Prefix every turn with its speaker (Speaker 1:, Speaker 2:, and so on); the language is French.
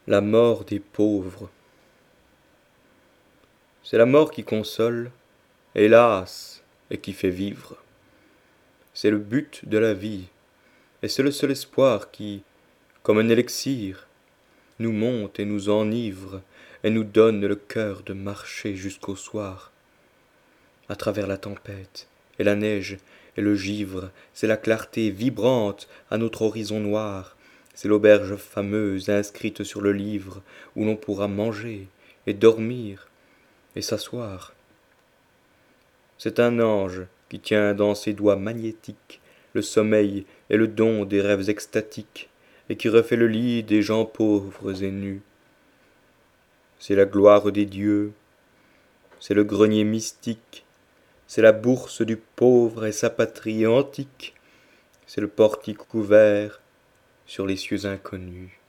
Speaker 1: La mort des pauvres. C'est la mort qui console, hélas, et qui fait vivre. C'est le but de la vie, et c'est le seul espoir qui, comme un élixir, nous monte et nous enivre, et nous donne le cœur de marcher jusqu'au soir. À travers la tempête, et la neige, et le givre, c'est la clarté vibrante à notre horizon noir, c'est l'auberge fameuse inscrite sur le livre, où l'on pourra manger, et dormir, et s'asseoir. C'est un ange qui tient dans ses doigts magnétiques le sommeil et le don des rêves extatiques, et qui refait le lit des gens pauvres et nus. C'est la gloire des dieux, c'est le grenier mystique, c'est la bourse du pauvre et sa patrie antique, c'est le portique ouvert sur les cieux inconnus.